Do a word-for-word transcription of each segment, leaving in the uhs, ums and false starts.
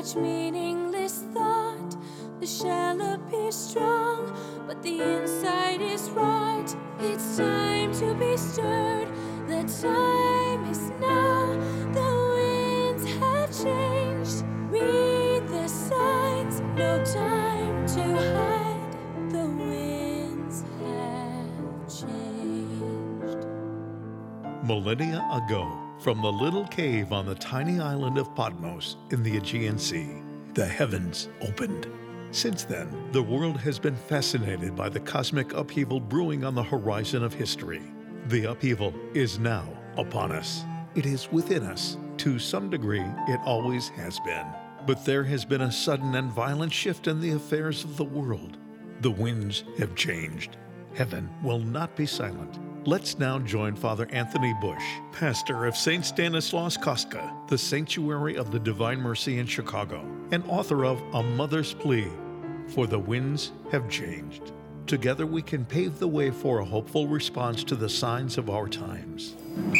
each meaningless thought. The shell appears strong, but the inside is right. It's time to be stirred. The time is now. The winds have changed. Read the signs. No time to hide. The winds have changed. Millennia ago, from the little cave on the tiny island of Patmos in the Aegean Sea, the heavens opened. Since then, the world has been fascinated by the cosmic upheaval brewing on the horizon of history. The upheaval is now upon us. It is within us. To some degree, it always has been. But there has been a sudden and violent shift in the affairs of the world. The winds have changed. Heaven will not be silent. Let's now join Father Anthony Bush, pastor of Saint Stanislaus Kostka, the Sanctuary of the Divine Mercy in Chicago, and author of A Mother's Plea, For the Winds Have Changed. Together we can pave the way for a hopeful response to the signs of our times.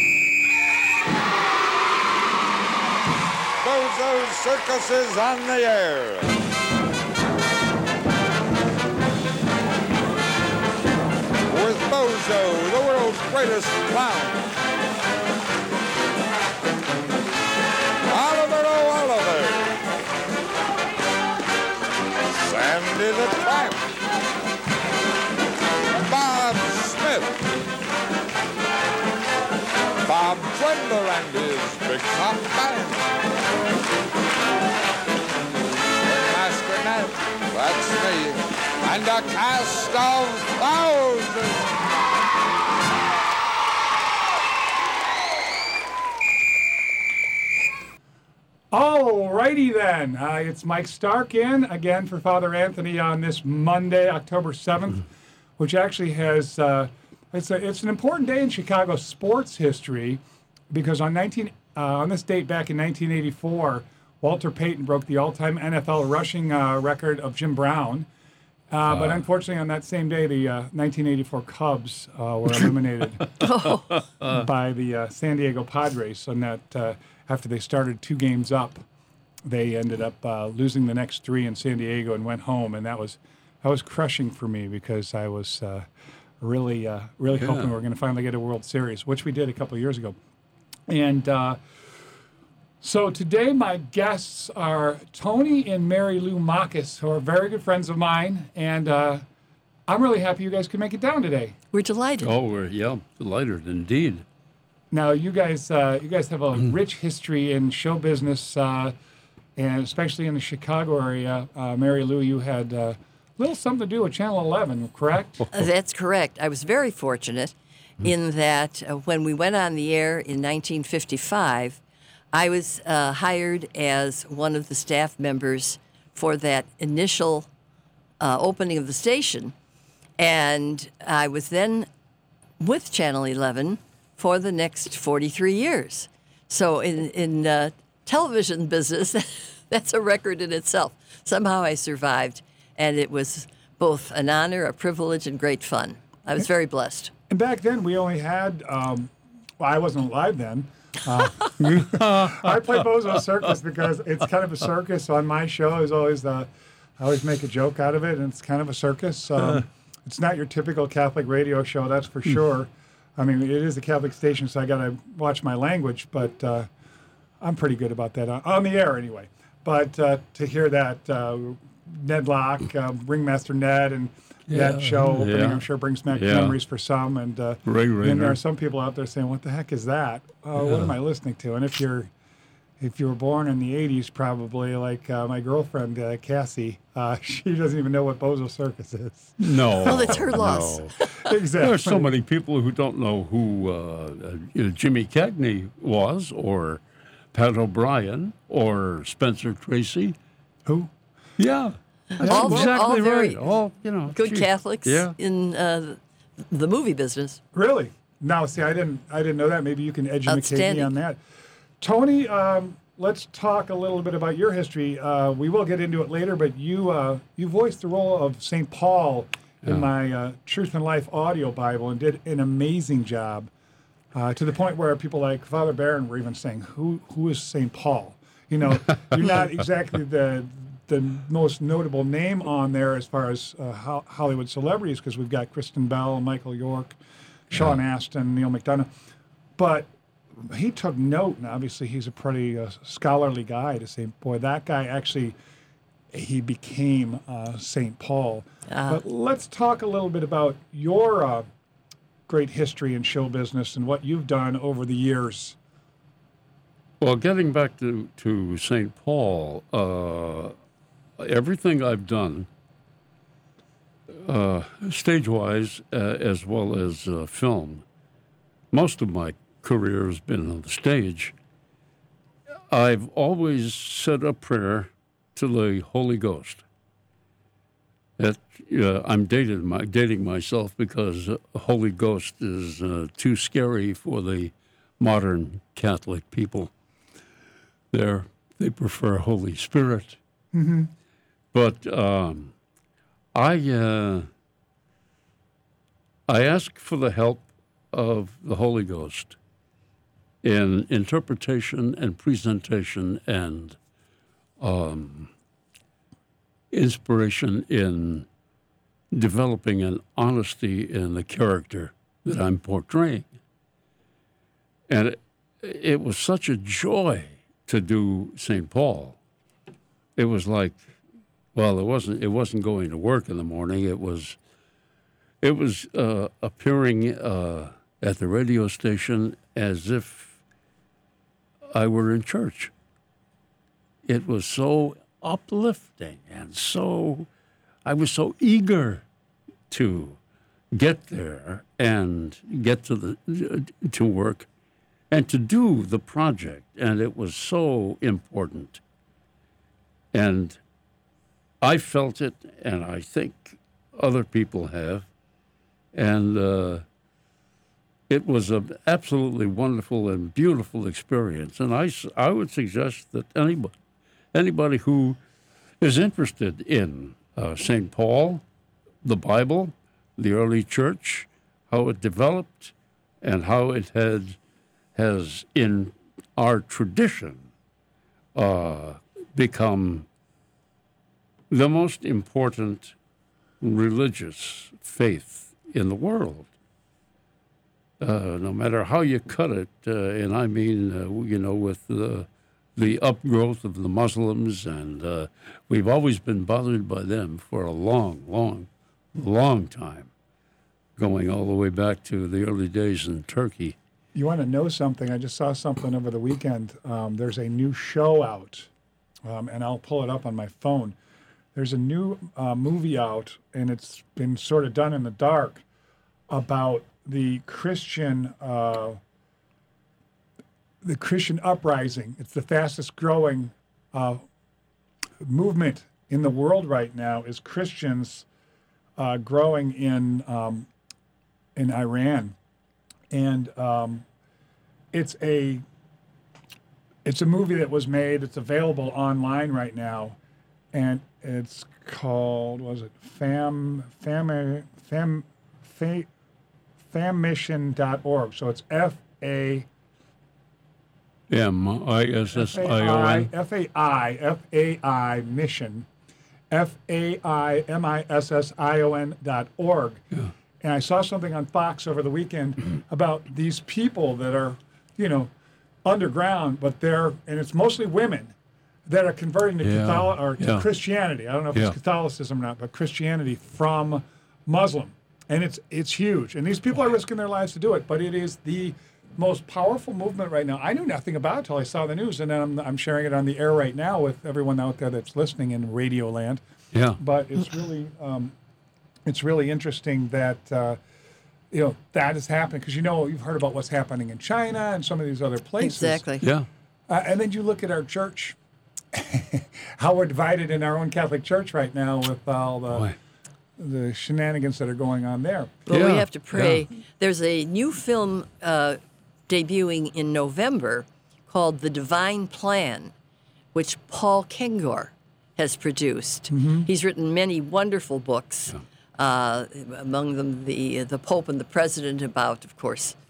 Bozo's Circus is on the air. With Bozo, the world's greatest clown. Oliver, oh Oliver. Sandy the Tramp. Bob Smith. Bob Trendler and his big top band. Master Ned, that's me. And a cast of thousands. All righty then. Uh, it's Mike Stark in again for Father Anthony on this Monday, October seventh, which actually has, uh, it's, a, it's an important day in Chicago sports history because on, nineteen, uh, on this date back in nineteen eighty-four, Walter Payton broke the all-time N F L rushing uh, record of Jim Brown. Uh, but unfortunately, on that same day, the uh, nineteen eighty-four Cubs uh, were eliminated by the uh, San Diego Padres. And that uh, after they started two games up, they ended up uh, losing the next three in San Diego and went home. And that was that was crushing for me because I was uh, really uh, really yeah. hoping we were going to finally get a World Series, which we did a couple of years ago. And uh, so today my guests are Tony and Mary Lou Makis, who are very good friends of mine, and uh, I'm really happy you guys could make it down today. We're delighted. Oh, we're yeah, delighted indeed. Now you guys, uh, you guys have a rich history in show business, uh, and especially in the Chicago area. Uh, Mary Lou, you had uh, a little something to do with Channel eleven, correct? Uh, that's correct. I was very fortunate in that uh, when we went on the air in nineteen fifty-five. I was uh, hired as one of the staff members for that initial uh, opening of the station, and I was then with Channel eleven for the next forty-three years. So in, in uh, television business, that's a record in itself. Somehow I survived, and it was both an honor, a privilege, and great fun. I was very blessed. And back then, we only had, um, well, I wasn't alive then, Uh, I play Bozo Circus because it's kind of a circus. On my show is always the, I always make a joke out of it, and it's kind of a circus. Um, it's not your typical Catholic radio show, that's for sure. I mean, it is a Catholic station, so I got to watch my language, but uh, I'm pretty good about that on, on the air anyway. But uh, to hear that uh, Ned Locke, uh, Ringmaster Ned, and Yeah. that show opening, Yeah. I'm sure brings back Yeah. memories for some. And uh, Ray then there Rayner. are some people out there saying, "What the heck is that? Uh, What am I listening to?" And if you're if you were born in the eighties, probably like uh, my girlfriend uh, Cassie, uh, she doesn't even know what Bozo Circus is. No. Well, it's her loss. No. Exactly. There are so many people who don't know who uh, uh, you know, Jimmy Cagney was, or Pat O'Brien, or Spencer Tracy. Who? Yeah. That's All- exactly all very right. All, you know, Good gee. Catholics Yeah. in uh, the movie business. Really? No, see, I didn't I didn't know that. Maybe you can educate me Outstanding. on that. Tony, um, let's talk a little bit about your history. Uh, we will get into it later, but you uh, you voiced the role of Saint Paul in Yeah. my uh, Truth and Life audio Bible and did an amazing job uh, to the point where people like Father Barron were even saying, who who is Saint Paul? You know, you're not exactly the the most notable name on there as far as uh, ho- Hollywood celebrities, because we've got Kristen Bell, Michael York, Sean Yeah. Astin, Neil McDonough. But he took note, and obviously he's a pretty uh, scholarly guy, to say, boy, that guy actually, he became uh, Saint Paul. But let's talk a little bit about your uh, great history in show business and what you've done over the years. Well, getting back to, to Saint Paul, uh, everything I've done, uh, stage-wise uh, as well as uh, film, most of my career has been on the stage. I've always said a prayer to the Holy Ghost. That uh, I'm dated my, dating myself because uh, Holy Ghost is uh, too scary for the modern Catholic people. They're, they prefer Holy Spirit. Mm-hmm. But um, I uh, I ask for the help of the Holy Ghost in interpretation and presentation and um, inspiration in developing an honesty in the character that I'm portraying. And it, it was such a joy to do Saint Paul. It was like, well, it wasn't. It wasn't going to work in the morning. It was. It was uh, appearing uh, at the radio station as if I were in church. It was so uplifting and so. I was so eager to get there and get to the to work and to do the project, and it was so important. And I felt it, and I think other people have, and uh, it was an absolutely wonderful and beautiful experience. And I, I would suggest that anybody, anybody who is interested in uh, Saint Paul, the Bible, the early church, how it developed, and how it had has in our tradition uh, become the most important religious faith in the world. Uh, no matter how you cut it, uh, and I mean, uh, you know, with the, the upgrowth of the Muslims, and uh, we've always been bothered by them for a long, long, long time, going all the way back to the early days in Turkey. You want to know something? I just saw something over the weekend. Um, there's a new show out, um, and I'll pull it up on my phone. There's a new uh, movie out, and it's been sort of done in the dark, about the Christian uh, the Christian uprising. It's the fastest growing uh, movement in the world right now. Is Christians uh, growing in um, in Iran, and um, it's a it's a movie that was made. It's available online right now, and it's called, what was it, Fam, Fam, Fam, Fam, fammission dot org. So it's F A M I S S I O N. F A I, F A I mission, F A I M I S S I O N dot org. Yeah. And I saw something on Fox over the weekend about these people that are, you know, underground, but they're, and it's mostly women that are converting to, Yeah. Catholic, or to Yeah. Christianity. I don't know if Yeah. it's Catholicism or not, but Christianity from Muslim. And it's it's huge. And these people are risking their lives to do it, but it is the most powerful movement right now. I knew nothing about it until I saw the news, and then I'm, I'm sharing it on the air right now with everyone out there that's listening in Radio Land. Yeah. But it's really um, it's really interesting that uh, you know that is happening, because you know you've heard about what's happening in China and some of these other places. Exactly. Yeah. Uh, and then you look at our church, how we're divided in our own Catholic Church right now with all the Boy. the shenanigans that are going on there. But we Yeah, have to pray. yeah. There's a new film uh, debuting in November called The Divine Plan, which Paul Kengor has produced. He's written many wonderful books, uh, among them the the Pope and the President, about, of course,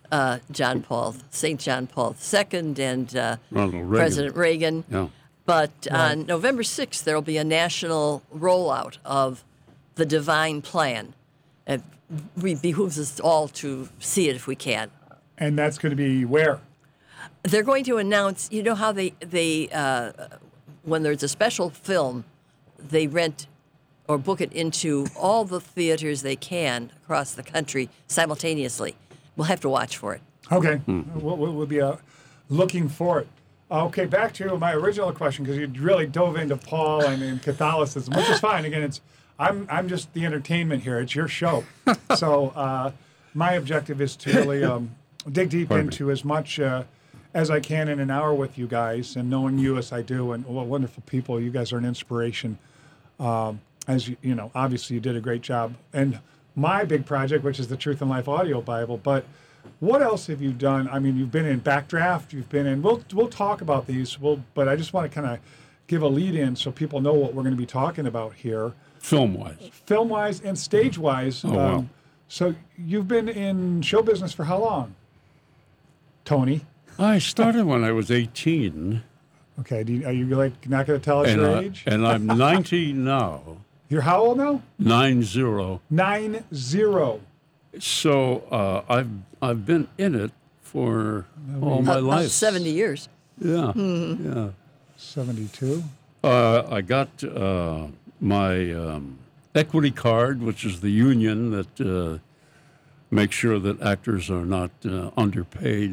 uh, John Paul, Saint John Paul the Second, and uh, Ronald Reagan. President Reagan. Yeah. But on November sixth, there will be a national rollout of the Divine Plan. It re- behooves us all to see it if we can. And that's going to be where? They're going to announce, you know how they, they uh, when there's a special film, they rent or book it into all the theaters they can across the country simultaneously. We'll have to watch for it. Okay. We'll, we'll, we'll be uh, looking for it. Okay, back to my original question, because you really dove into Paul and, and Catholicism, which is fine. Again, it's I'm I'm just the entertainment here. It's your show. So uh, my objective is to really um, dig deep Pardon into as much uh, as I can in an hour with you guys, and knowing you as I do, and what wonderful people. You guys are an inspiration. Um, as you, you know, obviously you did a great job. And my big project, which is the Truth and Life Audio Bible, but what else have you done? I mean, you've been in Backdraft, you've been in, we'll, we'll talk about these, we'll, but I just want to kind of give a lead in so people know what we're going to be talking about here. Film-wise. Film-wise and stage-wise. Oh, wow. Um, so you've been in show business for how long, Tony? I started when I was eighteen. Okay, do you, are you like not going to tell us And, your I, age? and I'm ninety now. You're how old now? Nine zero. Nine zero. So uh, I've I've been in it for all my About life. seventy years. Yeah, Mm-hmm. yeah. seventy-two. Uh, I got uh, my um, equity card, which is the union that uh, makes sure that actors are not uh, underpaid.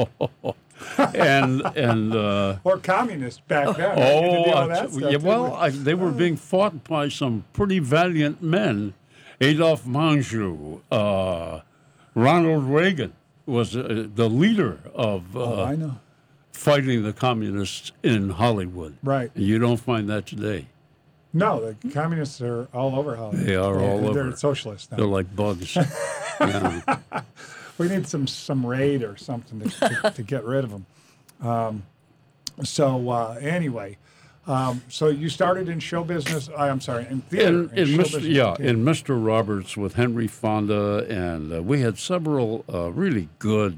and and uh, Or communist back then. right? You had to oh, deal with I- that stuff, yeah, didn't well, we? I, they were being fought by some pretty valiant men. Adolph Manjou, uh, Ronald Reagan was uh, the leader of uh, oh, I know. fighting the communists in Hollywood. Right. And you don't find that today. No, the communists are all over Hollywood. They are all They're over. socialists now. They're like bugs. Yeah. We need some some raid or something to, to, to get rid of them. Um, so uh, anyway, um, so you started in show business. I, I'm sorry, in theater. In, in show Mister business, yeah, okay. in Mister Roberts with Henry Fonda, and uh, we had several uh, really good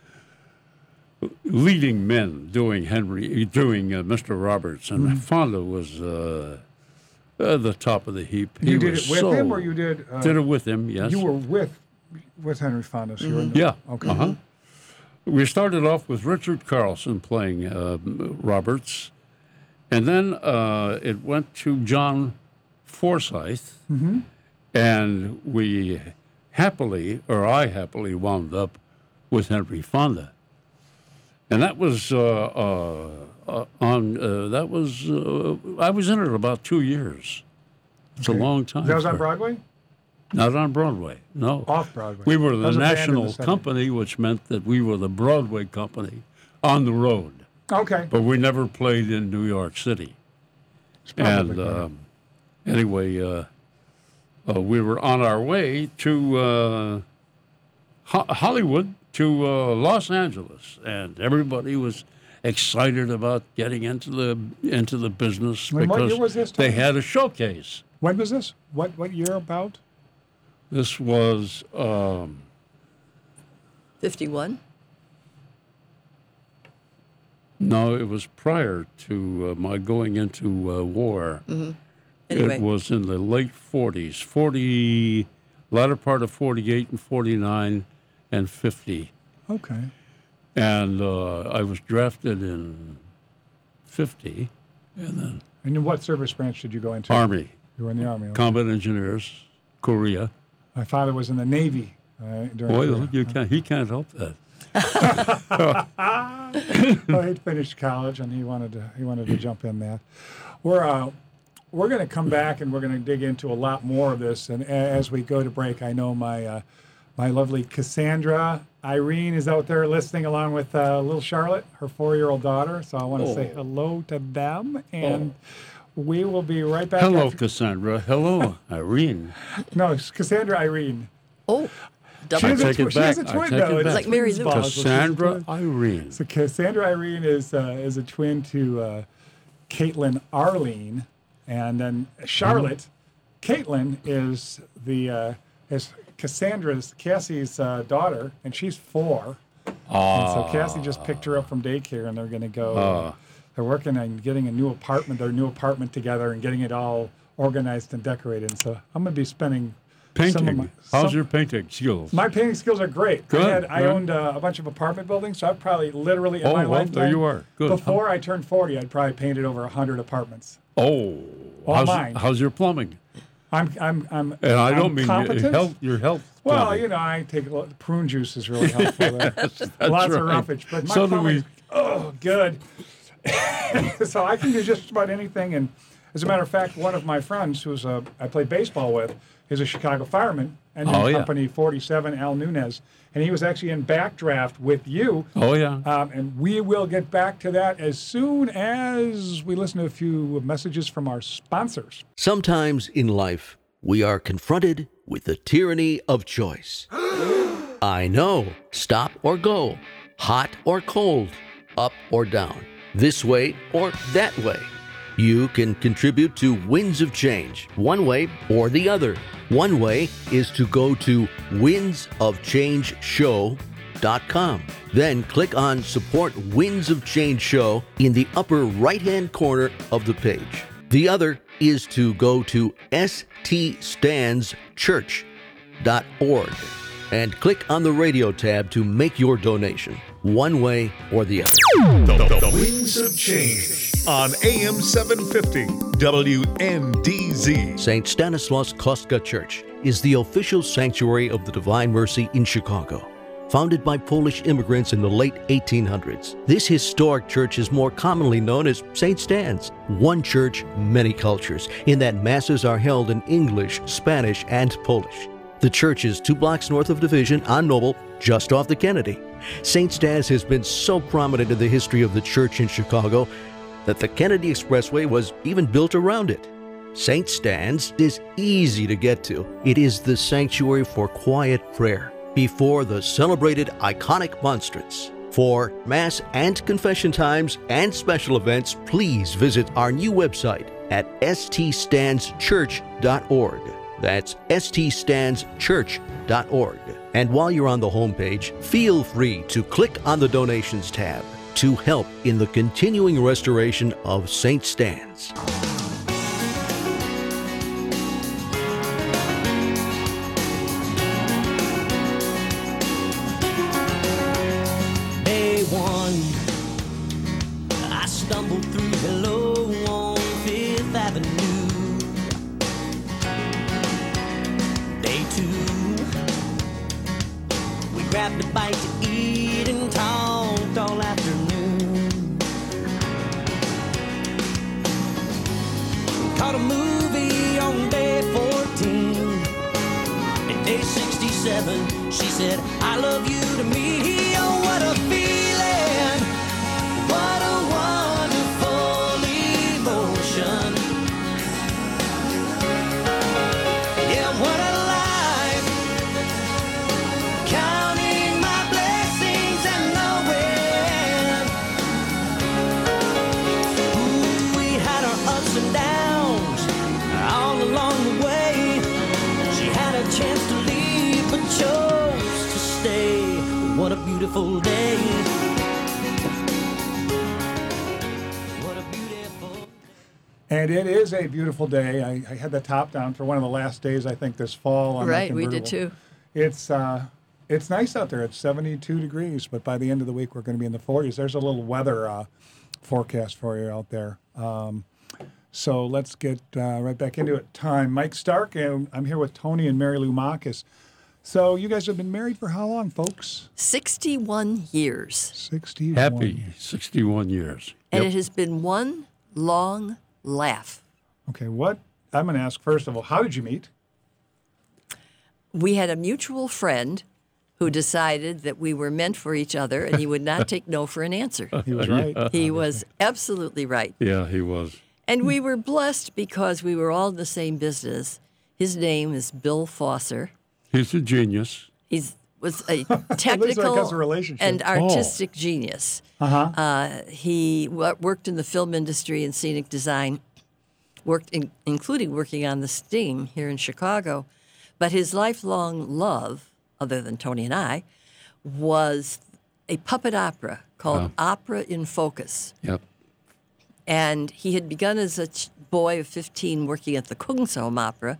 leading men doing Henry, doing uh, Mister Roberts, and Mm-hmm. Fonda was uh, uh, the top of the heap. He You did was it with so- him, or you did? Uh, did it with him? Yes. You were with with Henry Fonda. So you were in the, Yeah. Okay. Uh-huh. We started off with Richard Carlson playing uh, Roberts, and then uh, it went to John Forsythe, Mm-hmm. and we happily, or I happily, wound up with Henry Fonda, and that was uh, uh, uh, on. Uh, that was uh, I was in it about two years. It's a Okay. long time. That was on for- Broadway. Not on Broadway. No. Off Broadway. We were That the was a band in the national seventies. company, which meant that we were the Broadway company on the road, Okay. but we never played in New York City. It's probably And better. um, anyway, uh, uh, we were on our way to uh, Ho- Hollywood, to uh, Los Angeles, and everybody was excited about getting into the into the business And what year because was this, they Tony? had a showcase. When was this? What what year about? This was. Um, fifty-one? No, it was prior to uh, my going into uh, war. Anyway. It was in the late forties, forty, latter part of forty-eight and forty-nine and fifty. Okay. And uh, I was drafted in fifty, and then And in what service branch did you go into? Army, You were in the Army. okay. Combat Engineers, Korea. My father was in the Navy. Uh, during Boy, Korea. you can't, he can't help that. Well, he'd finished college and he wanted to he wanted to jump in that. We're uh, we're going to come back and we're going to dig into a lot more of this. And a- as we go to break, I know my uh, my lovely Cassandra Irene is out there listening along with uh, little Charlotte, her four-year-old daughter. So I want to say Oh. hello to them, and we will be right back. Hello, after- Cassandra. Hello, Irene. No, it's Cassandra Irene. Oh, She double. has a take tw- it she has back. a I twin take though. it It's back. Like Mary's twins ball, so she's a Cassandra twin. Irene. So Cassandra Irene is uh, is a twin to uh, Caitlin Arlene, and then Charlotte, Caitlin is the uh, is Cassandra's, Cassie's uh, daughter, and she's four. Ah. And so Cassie just picked her up from daycare, and they're going to go. Ah. They're working on getting a new apartment, their new apartment together, and getting it all organized and decorated. And so I'm going to be spending Painting. some of my. How's some- your painting skills? My painting skills are great. Good, I, had, I good. owned uh, a bunch of apartment buildings, so I've probably literally in Oh, my well, lifetime. there you are. Good. Before I turned forty, I'd probably painted over one hundred apartments. Oh, All how's, mine. how's your plumbing? I'm, I'm, I'm. And I I'm don't mean your competent. health. Your health. Well, plumbing. you know, I take a lot, prune juice is really helpful there. That's Lots of right. roughage, but my So do plumbing's- we. Oh, good. So I can do just about anything. And as a matter of fact, one of my friends, who's a I played baseball with, is a Chicago fireman, and Oh, in yeah. Company forty-seven, Al Nunez, and he was actually in backdraft with you. Oh yeah. Um, and we will get back to that as soon as we listen to a few messages from our sponsors. Sometimes in life, we are confronted with the tyranny of choice. I know. Stop or go. Hot or cold. Up or down. This way or that way. You can contribute to Winds of Change, one way or the other. One way is to go to winds of change show dot com. Then click on Support Winds of Change Show in the upper right-hand corner of the page. The other is to go to s t stands church dot org and click on the radio tab to make your donation, one way or the other. The, the, the Winds of Change on A M seven fifty W N D Z. Saint Stanislaus Kostka Church is the official sanctuary of the Divine Mercy in Chicago. Founded by Polish immigrants in the late eighteen hundreds, this historic church is more commonly known as Saint Stan's. One church, many cultures, in that masses are held in English, Spanish, and Polish. The church is two blocks north of Division on Noble, just off the Kennedy. Saint Stan's has been so prominent in the history of the church in Chicago that the Kennedy Expressway was even built around it. Saint Stan's is easy to get to. It is the sanctuary for quiet prayer before the celebrated iconic monstrance. For Mass and confession times and special events, please visit our new website at s t stands church dot org. That's s t stands church dot org. And while you're on the homepage, feel free to click on the Donations tab to help in the continuing restoration of Saint Stan's. Day one, I stumbled through Hello on Fifth Avenue. Day two, we grabbed a bite to eat and talked all afternoon. Caught a movie on day fourteen. And day sixty-seven, she said, I love you to me. Oh, what a feeling. What a wonderful emotion. Yeah, what a life. Counting my blessings and knowing. Ooh, we had our ups and downs all along the way. She had a chance to leave, but chose to stay. What a beautiful day. What a beautiful. And it is a beautiful day. I, I had the top down for one of the last days, I think, this fall. On my Right, we did convertible. too. It's uh, it's nice out there. It's seventy-two degrees, but by the end of the week, we're going to be in the forties. There's a little weather uh, forecast for you out there. Um, so let's get uh, right back into it. Time. Mike Stark, and I'm here with Tony and Mary Lou Marcus. So you guys have been married for how long, folks? sixty-one years. sixty-one. Happy sixty-one years. And Yep. it has been one long laugh. Okay, what? I'm going to ask, first of all, how did you meet? We had a mutual friend who decided that we were meant for each other and he would not take no for an answer. He was right. He was absolutely right. Yeah, he was. And we were blessed because we were all in the same business. His name is Bill Fosser. He's a genius. He was a Looks like technical that's a relationship. and artistic genius. Uh-huh. Uh, he w- worked in the film industry and scenic design, worked in, including working on the Sting here in Chicago. But his lifelong love, other than Tony and I, was a puppet opera called Wow. Opera in Focus. Yep. And he had begun as a ch- boy of fifteen working at the Kungsholm Opera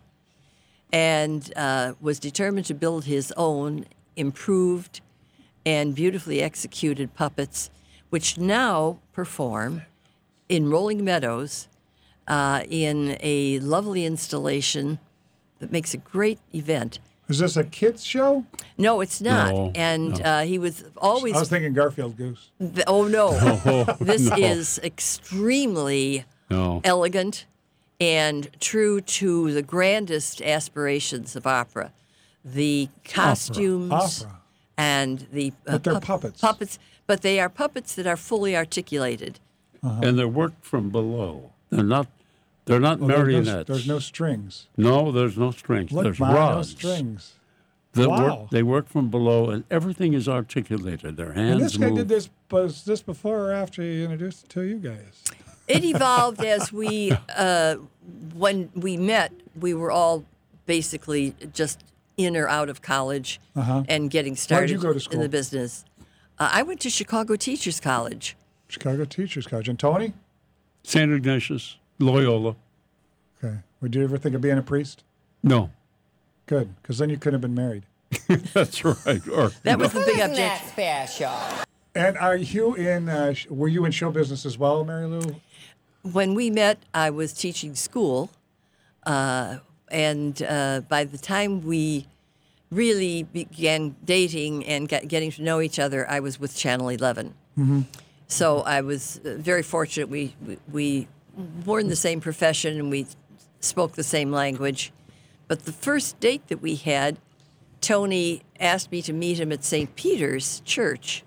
and uh, was determined to build his own improved and beautifully executed puppets, which now perform in Rolling Meadows uh, in a lovely installation that makes a great event. Is this a kids show? No, it's not. No, and no. Uh, he was always I was thinking Garfield Goose. Th- Oh no! This no. is extremely No. elegant and true to the grandest aspirations of opera. The costumes Opera. and the uh, But they're puppets. Puppets, but they are puppets that are fully articulated. And they're worked from below. They're not. They're not Well, there's no- marionettes. There's no strings. No, there's no strings. Look, there's Ma, no rods. strings. That Wow. work, they work from below, and everything is articulated. Their hands And this guy move. did this. Was this before or after he introduced it to you guys? It evolved as we, uh, when we met, we were all basically just in or out of college Uh-huh. and getting started you go to in school? the business. Uh, I went to Chicago Teachers College. Chicago Teachers College. And Tony? Saint Ignatius, Loyola. Okay. Would you ever think of being a priest? No, Good, because then you couldn't have been married. that's right. Or, That was the big objection. And are you in? Uh, sh- were you in show business as well, Mary Lou? When we met, I was teaching school, uh, and uh, by the time we really began dating and get, getting to know each other, I was with Channel eleven. Mm-hmm. So I was uh, very fortunate. We, we we were in the same profession and we spoke the same language. But the first date that we had, Tony asked me to meet him at Saint Peter's Church,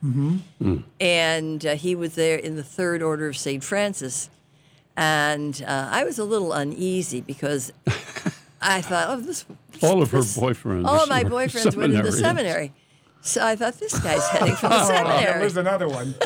and uh, he was there in the Third Order of Saint Francis. And uh, I was a little uneasy because I thought, oh, this. all of her this- boyfriends. All of my were boyfriends went into seminarians. seminary. So I thought, this guy's heading for the Oh, seminary. there's another one.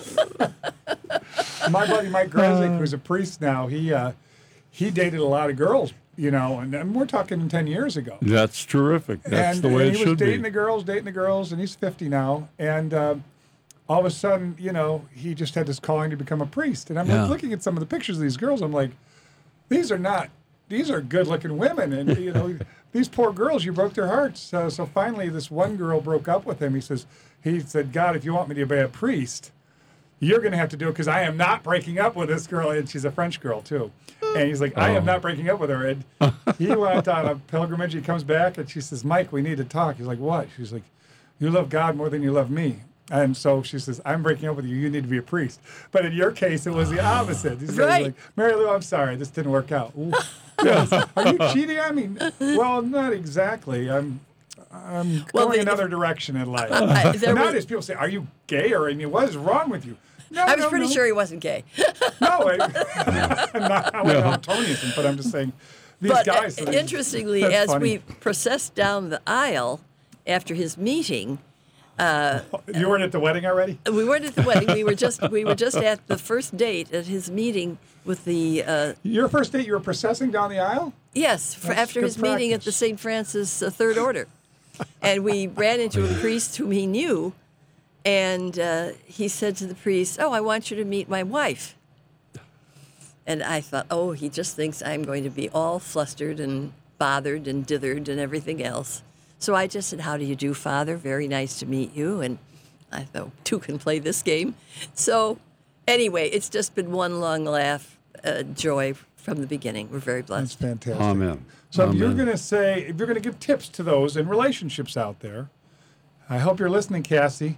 My buddy Mike Grezik, who's a priest now, he uh, he dated a lot of girls, you know, and, and we're talking ten years ago. That's terrific. That's and, the way and it he was should dating be. the girls, dating the girls, and he's fifty now. And um, all of a sudden, you know, he just had this calling to become a priest. And I'm Yeah. like looking at some of the pictures of these girls. I'm like, these are not, these are good-looking women, and you know, these poor girls, you broke their hearts. So, so finally, this one girl broke up with him. He says, he said, God, if you want me to be a priest, you're going to have to do it because I am not breaking up with this girl. And she's a French girl, too. And he's like, I am not breaking up with her. And he went on a pilgrimage. He comes back and she says, Mike, we need to talk. He's like, what? She's like, you love God more than you love me. And so she says, I'm breaking up with you. You need to be a priest. But in your case, it was the opposite. He's Right. like, Mary Lou, I'm sorry. This didn't work out. Ooh. Are you cheating? I mean, well, not exactly. I'm I'm Well, going the- another direction in life. I- there was- Nowadays, people say, are you gay? Or I mean, what is wrong with you? No, I was no, pretty no. sure he wasn't gay. No, I, not how yeah. Tony isn't, but I'm just saying, these But guys. uh, interestingly, that's as funny. we processed down the aisle after his meeting, You weren't at the wedding already? we weren't at the wedding. We were just we were just at the first date at his meeting with the uh, Your first date, you were processing down the aisle? yes for, That's after good his meeting at the practice. Saint Francis uh, Third Order, and we ran into a priest whom he knew, and uh, he said to the priest, "Oh, I want you to meet my wife." And I thought, oh, he just thinks I'm going to be all flustered and bothered and dithered and everything else. So I just said, how do you do, Father? Very nice to meet you. And I thought, two can play this game. So anyway, it's just been one long laugh, uh, joy from the beginning. We're very That's blessed. fantastic. Amen. So if you're Amen. going to say, if you're going to give tips to those in relationships out there, I hope you're listening, Cassie.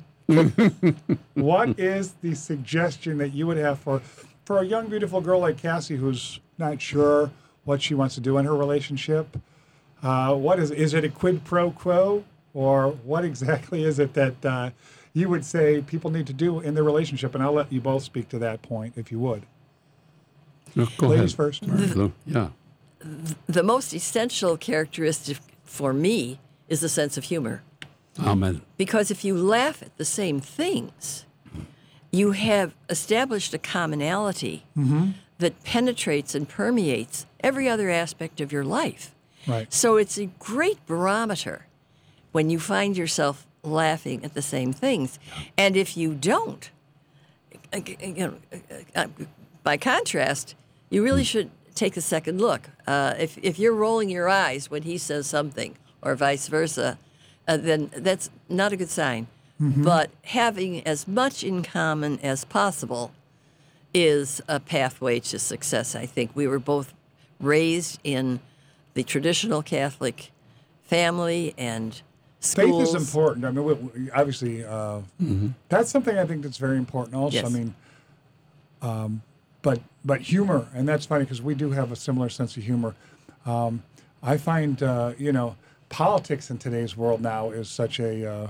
What is the suggestion that you would have for for a young, beautiful girl like Cassie who's not sure what she wants to do in her relationship? Uh, what is is it a quid pro quo, or what exactly is it that uh, you would say people need to do in their relationship? And I'll let you both speak to that point if you would. No, go Ladies ahead. first. Mary Lou. Yeah. The most essential characteristic for me is a sense of humor. Amen. Because if you laugh at the same things, you have established a commonality that penetrates and permeates every other aspect of your life. Right. So it's a great barometer when you find yourself laughing at the same things. And if you don't, uh, you know, uh, by contrast, you really should take a second look. Uh, if, if you're rolling your eyes when he says something or vice versa, uh, then that's not a good sign. Mm-hmm. But having as much in common as possible is a pathway to success, I think. We were both raised in the traditional Catholic family and schools. Faith is important. I mean, we, we, obviously, uh, mm-hmm. that's something I think that's very important also. Yes. I mean, um, but but humor, and that's funny because we do have a similar sense of humor. Um, I find, uh, you know, politics in today's world now is such a uh,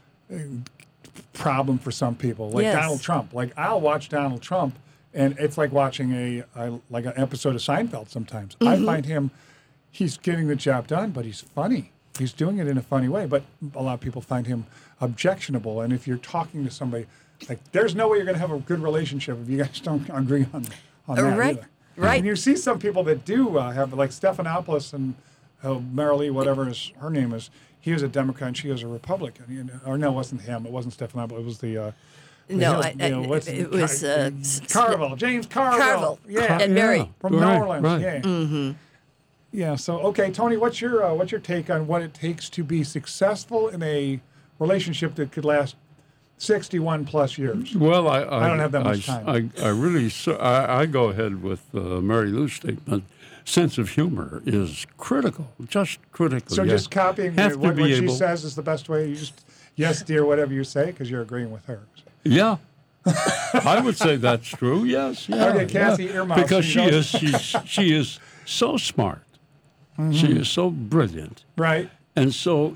problem for some people. Like Yes. Donald Trump. Like, I'll watch Donald Trump, and it's like watching a, a like an episode of Seinfeld sometimes. Mm-hmm. I find him, he's getting the job done, but he's funny. He's doing it in a funny way, but a lot of people find him objectionable. And if you're talking to somebody, like, there's no way you're going to have a good relationship if you guys don't agree on, on that Right, either. right. And you see some people that do uh, have, like Stephanopoulos and uh, Marilee, whatever is, her name is, he was a Democrat and she was a Republican. You know, or no, it wasn't him. It wasn't Stephanopoulos. It was the... Uh, the No, Hill- I, I, you know, what's it the- was uh, Carville, James Carville. Carville Yeah. and Mary. From Right, New Orleans, right. yeah. Mm-hmm. Yeah. So, okay, Tony, what's your uh, what's your take on what it takes to be successful in a relationship that could last sixty-one plus years? Well, I, I, I don't have that much I, time. I, I really, so- I, I go ahead with uh, Mary Lou's statement. Sense of humor is critical, just critical. So, You just copying have what, to be what she able- says is the best way. You just yes, dear, whatever you say, because you're agreeing with her. Yeah. I would say that's true. Yes. Yeah, Okay, Cassie, yeah. earmuffs, Because she you know? is she's, she is so smart. Mm-hmm. She is so brilliant Right. and so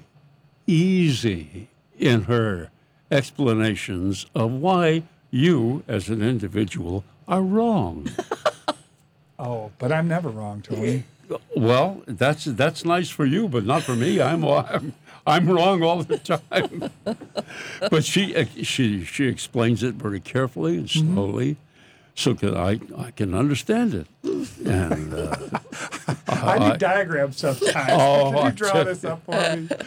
easy in her explanations of why you, as an individual, are wrong. Oh, but I'm never wrong, Tony. Well, that's that's nice for you, but not for me. I'm I'm, I'm wrong all the time. But she she she explains it very carefully and slowly, so that I I can understand it. And uh, I need diagrams sometimes. Oh, Can I you draw tell this up for me?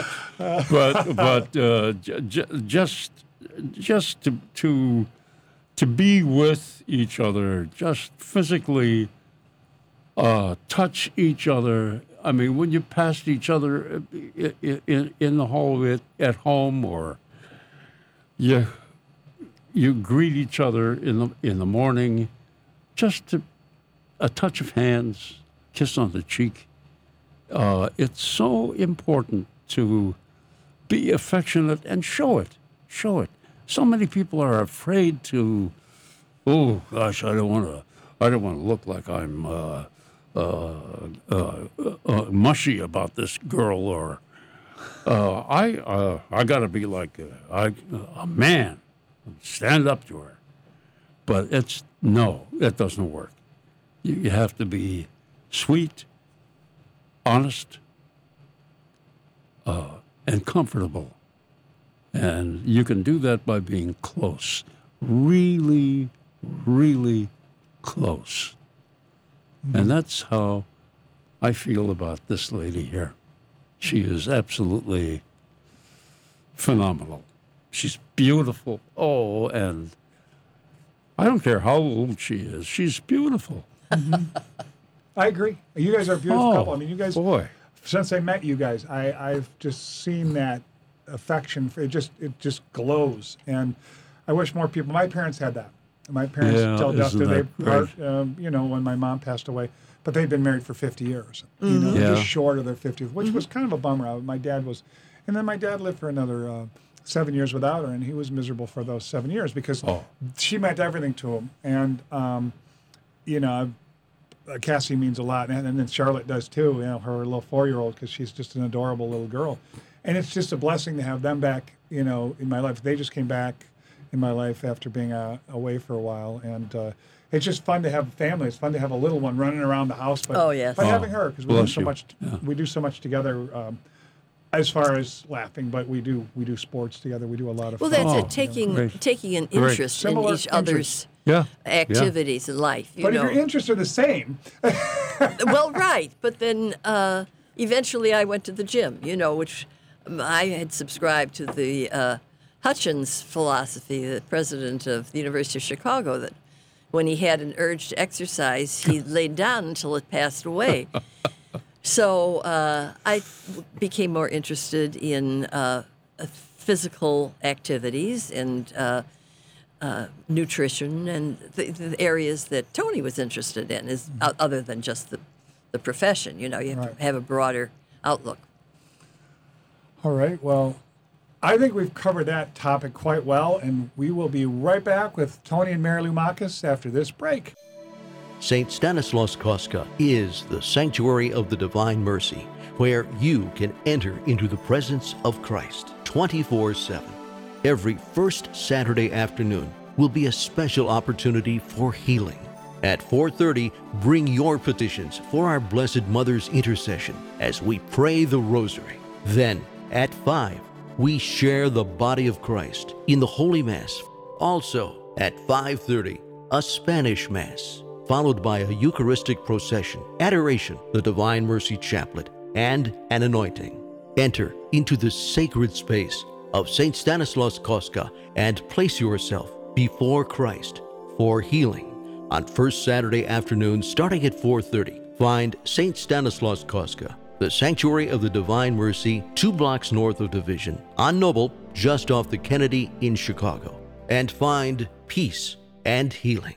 but but uh, j- j- just just to to to be with each other, just physically uh, touch each other. I mean, when you passed each other in, in, in the hallway at, at home, or you you greet each other in the in the morning, just to, a touch of hands, kiss on the cheek. Uh, it's so important to be affectionate and show it. Show it. So many people are afraid to. Oh gosh, I don't want to. I don't want to look like I'm uh, uh, uh, uh, mushy about this girl, or uh, I. Uh, I got to be like a, I, a man, stand up to her. But it's no, that doesn't work. You, you have to be sweet, honest, uh, and comfortable. And you can do that by being close, really, really close. Mm-hmm. And that's how I feel about this lady here. She is absolutely phenomenal. She's beautiful. Oh, and I don't care how old she is. She's beautiful. Mm-hmm. I agree. You guys are a beautiful Oh, couple. I mean, you guys, boy. since I met you guys, I, I've just seen that affection. For, it just it just glows, and I wish more people. My parents had that. My parents Yeah, till death isn't they that part. great? Um, you know, when my mom passed away, but they'd been married for fifty years. You know, Yeah. just short of their fiftieth, which was kind of a bummer. I- My dad was, and then my dad lived for another uh, seven years without her, and he was miserable for those seven years because Oh. she meant everything to him, and um, you know. I've, Uh, Cassie means a lot, and, and then Charlotte does too. You know, her little four-year-old, because she's just an adorable little girl, and it's just a blessing to have them back. You know, in my life, they just came back in my life after being uh, away for a while, and uh, it's just fun to have a family. It's fun to have a little one running around the house. But, Oh, yes. but Oh, having her, because we do bless so you. much. Yeah. We do so much together. Um, as far as laughing, but we do we do sports together. We do a lot of. Well, fun. that's Oh, it. Taking great. taking an Great. interest in Similar each other's Yeah. activities in life. You But know. if your interests are the same, Well, right, but then uh, eventually I went to the gym, you know, which um, I had subscribed to the uh, Hutchins philosophy, the president of the University of Chicago, that when he had an urge to exercise, he laid down until it passed away. So uh, I became more interested in uh, physical activities and uh, uh, nutrition and the, the areas that Tony was interested in, is uh, other than just the, the profession. You know, you have Right. to have a broader outlook. All right. Well, I think we've covered that topic quite well, and we will be right back with Tony and Mary Lou Makis after this break. Saint Stanislaus Kostka is the sanctuary of the Divine Mercy, where you can enter into the presence of Christ twenty-four seven. Every first Saturday afternoon will be a special opportunity for healing. At four thirty, bring your petitions for our Blessed Mother's intercession as we pray the Rosary. Then, at five, we share the body of Christ in the Holy Mass. Also, at five thirty, a Spanish Mass, followed by a Eucharistic procession, adoration, the Divine Mercy Chaplet, and an anointing. Enter into the sacred space of Saint Stanislaus Kostka and place yourself before Christ for healing. On first Saturday afternoon, starting at four thirty, find Saint Stanislaus Kostka, the Sanctuary of the Divine Mercy, two blocks north of Division, on Noble, just off the Kennedy in Chicago, and find peace and healing.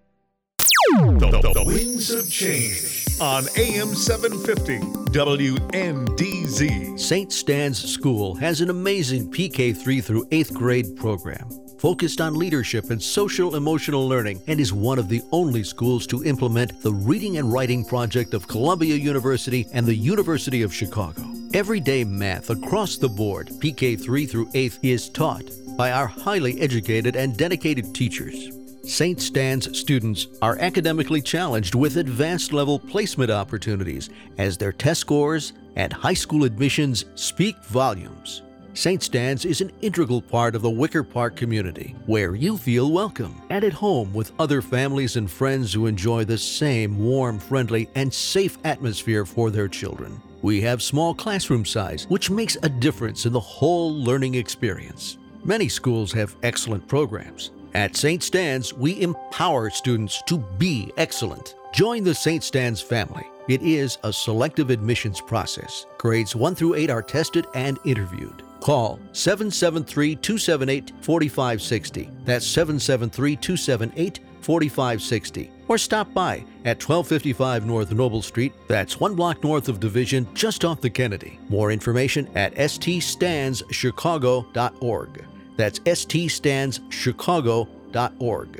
The, the, the Winds of Change on A M seven fifty W N D Z. Saint Stan's School has an amazing P K three through eighth grade program focused on leadership and social emotional learning, and is one of the only schools to implement the Reading and Writing Project of Columbia University and the University of Chicago. Everyday math across the board, P K three through eighth, is taught by our highly educated and dedicated teachers. Saint Stan's students are academically challenged with advanced level placement opportunities as their test scores and high school admissions speak volumes. Saint Stan's is an integral part of the Wicker Park community, where you feel welcome and at home with other families and friends who enjoy the same warm, friendly, and safe atmosphere for their children. We have small classroom size, which makes a difference in the whole learning experience. Many schools have excellent programs. At Saint Stan's, we empower students to be excellent. Join the Saint Stan's family. It is a selective admissions process. Grades one through eight are tested and interviewed. Call seven seven three, two seven eight, four five six zero. That's seven seven three, two seven eight, four five six zero. Or stop by at twelve fifty-five North Noble Street. That's one block north of Division, just off the Kennedy. More information at s t stans chicago dot org. That's s t stans chicago dot org.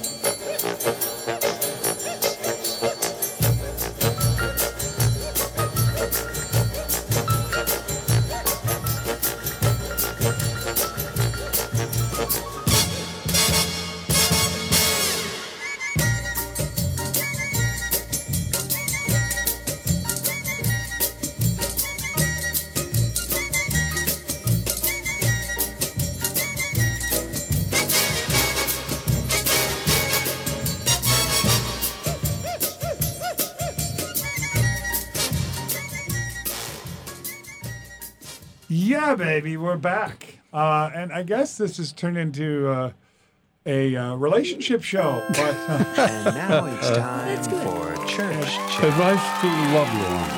Yeah, baby, we're back. Uh, and I guess this has turned into uh, a uh, relationship show. But uh, And now it's time for church chat. Advice to loved ones.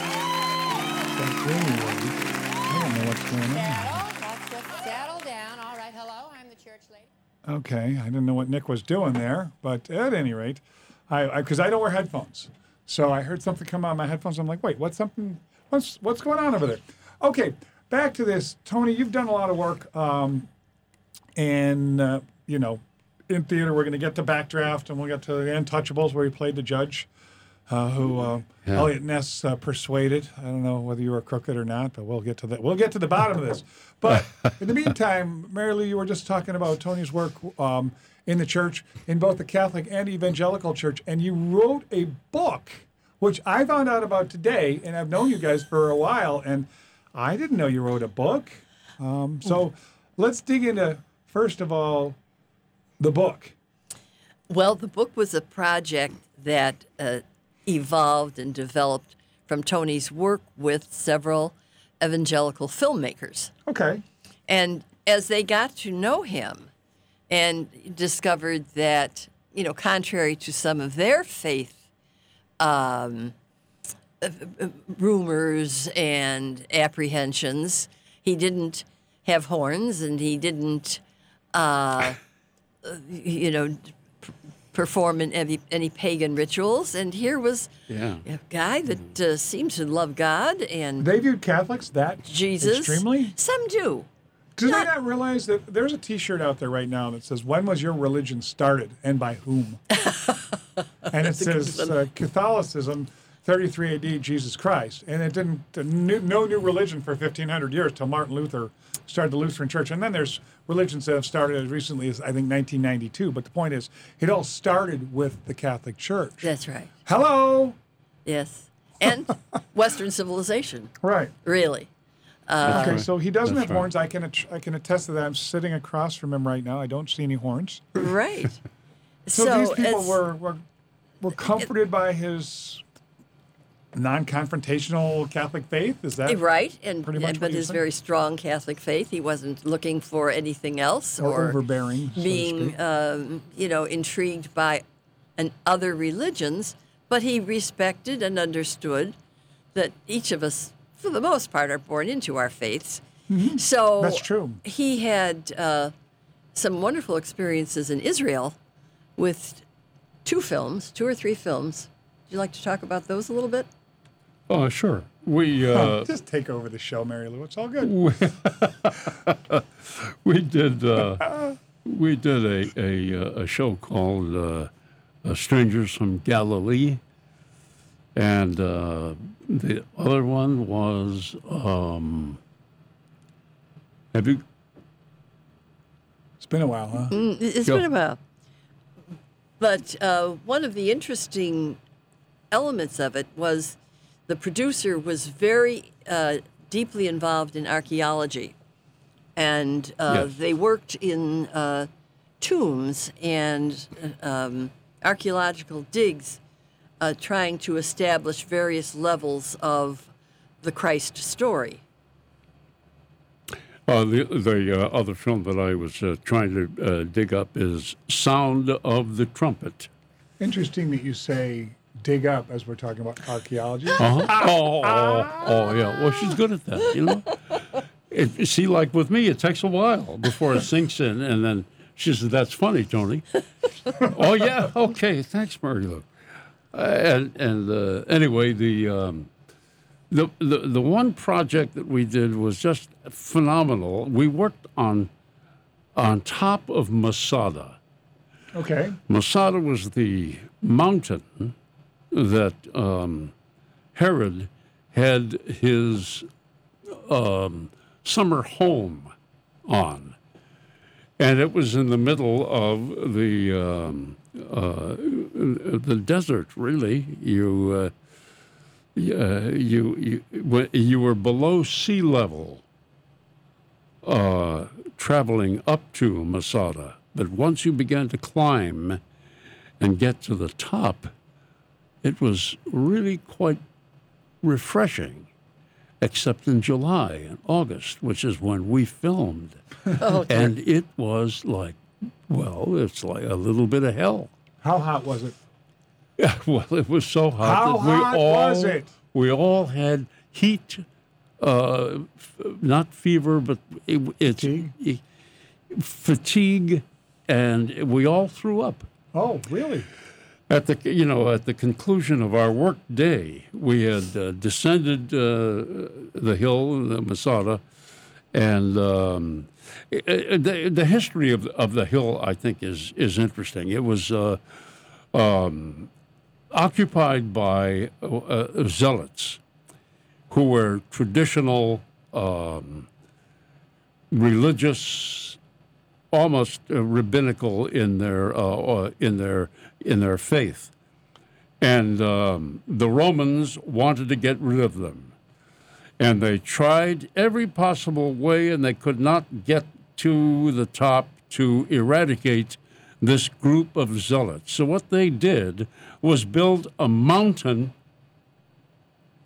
I don't know what's going on. Settle, let's just settle down. All right, hello, I'm the church lady. Okay, I didn't know what Nick was doing there, but at any rate, I because I, I don't wear headphones, so I heard something come out of my headphones. I'm like, wait, what's something? What's what's going on over there? Okay, back to this, Tony. You've done a lot of work, um, and uh, you know, in theater, we're going to get to Backdraft, and we'll get to the Untouchables, where you played the judge, uh, who uh, Yeah. Elliot Ness uh, persuaded. I don't know whether you were crooked or not, but we'll get to that. We'll get to the bottom of this. But in the meantime, Mary Lou, you were just talking about Tony's work um, in the church, in both the Catholic and Evangelical church, and you wrote a book, which I found out about today, and I've known you guys for a while, and I didn't know you wrote a book. Um, so let's dig into, first of all, the book. Well, the book was a project that uh, evolved and developed from Tony's work with several evangelical filmmakers. Okay. And as they got to know him and discovered that, you know, contrary to some of their faith um, rumors and apprehensions, he didn't have horns and he didn't, uh, you know, perform in any, any pagan rituals. And here was Yeah. a guy that uh, seemed to love God and They viewed Catholics that Jesus. extremely? Some do. Do Not- they not realize that there's a T-shirt out there right now that says, "When was your religion started and by whom?" And it says uh, Catholicism, thirty-three A D, Jesus Christ, and it didn't uh, new, no new religion for fifteen hundred years till Martin Luther started the Lutheran Church, and then there's religions that have started as recently as I think nineteen ninety-two. But the point is, it all started with the Catholic Church. That's right. Hello. Yes. And Western civilization, Right. really. That's Okay, right. so he doesn't That's have right. horns. I can att- I can attest to that. I'm sitting across from him right now. I don't see any horns. Right. So, these people it's- were, were were comforted by his non-confrontational Catholic faith. Is that right, and, pretty much and what but you're his saying? very strong Catholic faith. He wasn't looking for anything else or, or overbearing? so to being, speak? um, you know, intrigued by an other religions. But he respected and understood that each of us, for the most part, are born into our faiths. So That's true. He had uh, some wonderful experiences in Israel with two films, two or three films. Would you like to talk about those a little bit? Oh, sure. We uh, Just take over the show, Mary Lou. It's all good. we, we did uh, we did a a, a show called uh, uh, Strangers from Galilee, and uh, the other one was um, have you It's been a while, huh? Mm, It's Go. been a while. But uh, one of the interesting elements of it was the producer was very uh, deeply involved in archaeology. And uh, Yes. they worked in uh, tombs and um, archaeological digs uh, trying to establish various levels of the Christ story. Uh, the the uh, other film that I was uh, trying to uh, dig up is Sound of the Trumpet. Interesting that you say dig up as we're talking about archaeology. Uh-huh. Oh, oh, oh, yeah. Well, she's good at that, you know. It, see, like with me, it takes a while before it sinks in, and then she said, "That's funny, Tony." Oh yeah, okay, thanks, Mary Lou. Uh, and and uh, anyway, the, um, the the the one project that we did was just phenomenal. We worked on on top of Masada. Okay. Masada was the mountain that um, Herod had his um, summer home on. And it was in the middle of the um, uh, the desert, really. You, uh, uh, you, you, when you were below sea level uh, traveling up to Masada. But once you began to climb and get to the top, it was really quite refreshing, except in July and August, which is when we filmed. Oh, dear. And it was like, well, it's like a little bit of hell. How hot was it? Yeah, well, it was so hot How that we hot all was it? we all had heat, uh, f- not fever, but it, it's Fatigue? it- fatigue, and we all threw up. Oh, really? At the you know at the conclusion of our work day, we had uh, descended uh, the hill, the Masada, and um, i- i- the the history of of the hill I think is is interesting. It was uh, um, occupied by uh, zealots who were traditional um, religious, almost uh, rabbinical in their uh, uh, in their in their faith, and um, the Romans wanted to get rid of them, and they tried every possible way, and they could not get to the top to eradicate this group of zealots. So what they did was build a mountain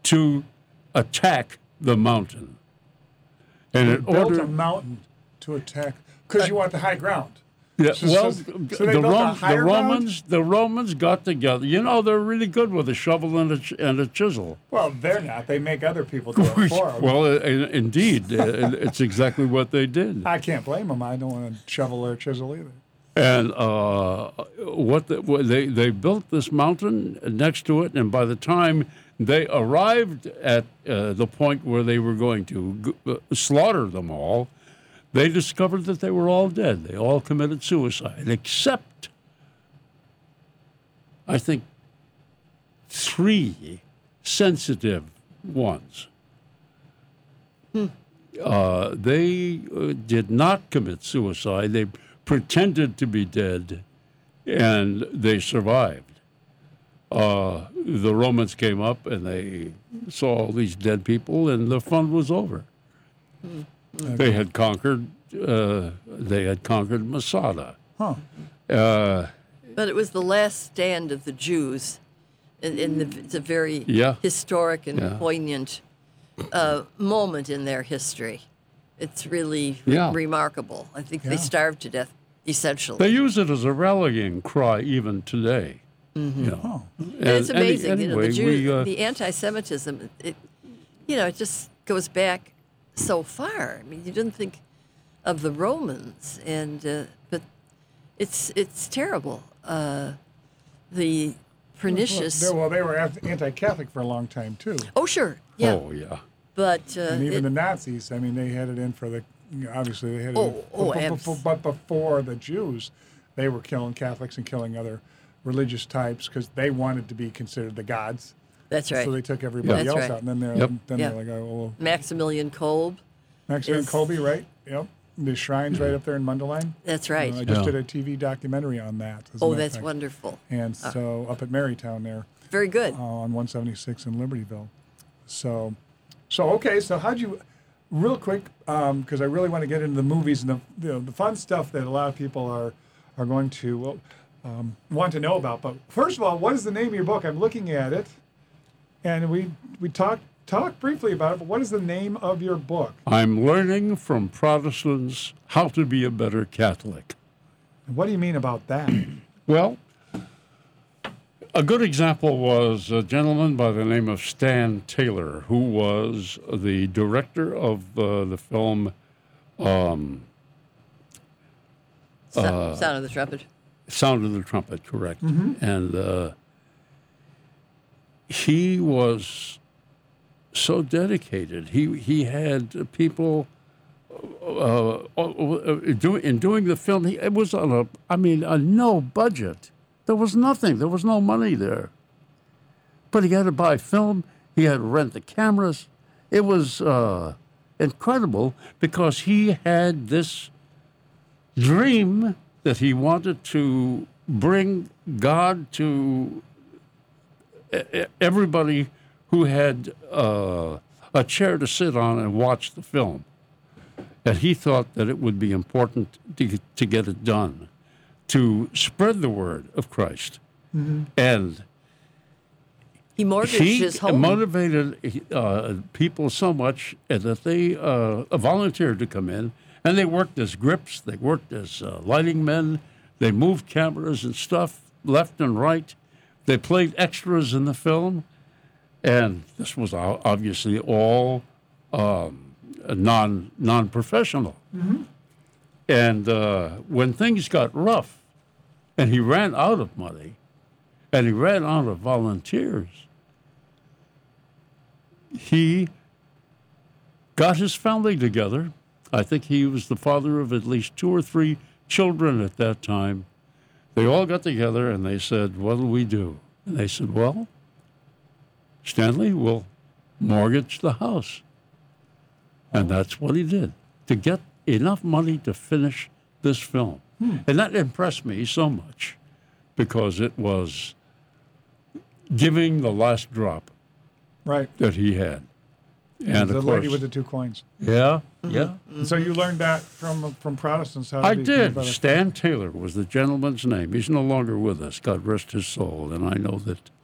to attack the mountain. And They in built order, a mountain to attack because you want the high ground. yeah, So- well, so- so the, they built a Rom- the higher ground? Romans, the Romans got together. You know, they're really good with a shovel and a, ch- and a chisel. Well, they're not. They make other people do it for them. Well, uh, indeed, uh, it's exactly what they did. I can't blame them. I don't want to shovel or chisel either. And uh, what, the, what they they built this mountain next to it, and by the time they arrived at uh, the point where they were going to g- uh, slaughter them all, they discovered that they were all dead. They all committed suicide, except I think three sensitive ones. Uh, they uh, did not commit suicide. They pretended to be dead, and they survived. Uh, the Romans came up, and they saw all these dead people, and the fun was over. They had conquered. Uh, they had conquered Masada. Huh. Uh, But it was the last stand of the Jews. In, in the, it's a very Yeah. historic and Yeah. poignant uh, moment in their history. It's really re- Yeah. remarkable. I think Yeah. they starved to death, essentially. they use it as a rallying cry even today. Mm-hmm. You know. Oh. And it's any- amazing, you know, anyway, the, Jew, we, uh, the anti-Semitism. It, you know, it just goes back so far. I mean, you didn't think of the Romans, and uh, but it's it's terrible. Uh, the pernicious. Well, well, they were anti-Catholic for a long time too, Oh, sure, yeah, Oh yeah. but uh, and even it- the Nazis. I mean, they had it in for the. You know, obviously, they had it. Oh, in, oh, but, abs- but, but before the Jews, they were killing Catholics and killing other religious types because they wanted to be considered the gods. that's right. So they took everybody That's else right. out, and then they're Yep. then Yeah. they're like, oh, well, Maximilian Kolbe. Maximilian is- Kolbe, right? Yep. The shrine's right up there in Mundelein. That's right. Uh, I just Yeah. did a T V documentary on that. as a oh, matter of that's fact. wonderful. And so up at Marytown there Very good. uh, on one seventy-six in Libertyville. So, so okay. So how'd you, real quick, because I really want to get into the movies and the you know, the fun stuff that a lot of people are are going to well, um, want to know about. But first of all, what is the name of your book? I'm looking at it, and we we talked talked briefly about it. But what is the name of your book? I'm learning from Protestants how to be a better Catholic. And what do you mean about that? Well, a good example was a gentleman by the name of Stan Taylor, who was the director of uh, the film um, So- uh, Sound of the Trumpet. Sound of the Trumpet, correct. And uh, he was so dedicated. He he had people uh, uh, do, in doing the film. He, it was on a, I mean, a no budget. There was nothing. There was no money there. But he had to buy film. He had to rent the cameras. It was uh, incredible because he had this dream that he wanted to bring God to e- everybody who had uh, a chair to sit on and watch the film. And he thought that it would be important to, to get it done, to spread the word of Christ. Mm-hmm. And He mortgaged he his home. motivated uh, people so much that they uh, volunteered to come in, and they worked as grips, they worked as uh, lighting men, they moved cameras and stuff left and right, they played extras in the film, and this was o- obviously all um, non non-professional. Mm-hmm. And uh, when things got rough, and he ran out of money, and he ran out of volunteers, he got his family together. I think he was the father of at least two or three children at that time. They all got together and they said, what'll we do? And they said, well, Stanley will mortgage the house. And that's what he did, to get enough money to finish this film. Hmm. And that impressed me so much because it was giving the last drop Right. that he had. And the of lady course, with the two coins. yeah, yeah. And so you learned that from from Protestants. How to I be did. better. Stan Taylor was the gentleman's name. He's no longer with us. God rest his soul. And I know that